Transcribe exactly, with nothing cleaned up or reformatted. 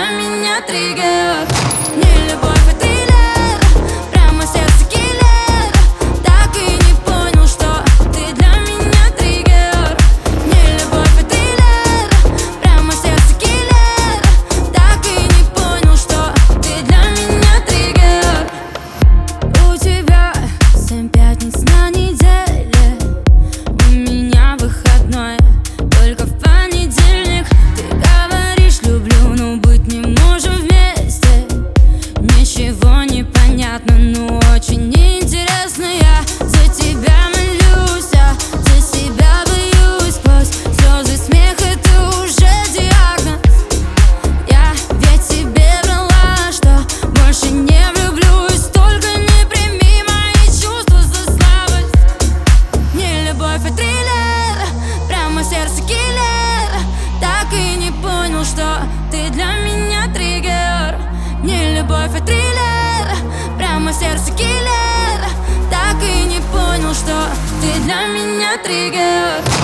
для меня триггер. Не любовь, а триллер, прямо сердце киллер. Так и не понял, что ты для меня триггер. Не любовь, а триллер, прямо сердце киллер. Так и не понял, что ты для меня триггер. У тебя семь пятниц на неделе, у меня выходной только в понедельник. Ты говоришь люблю, но быть не можем вместе. Ничего не понятно, но очень интересно. Я за тебя молюсь, а за себя боюсь. Сквозь слезы, смех, это уже диагноз. Я ведь тебе врала, что больше не влюблюсь. Только не прими мои чувства за слабость. Не любовь, а триллер, прямо сердце киллер. Так и не понял, что ты для меня триггер. Не любовь, а триллер, прямо сердце киллер. Так и не понял, что ты для меня триггер.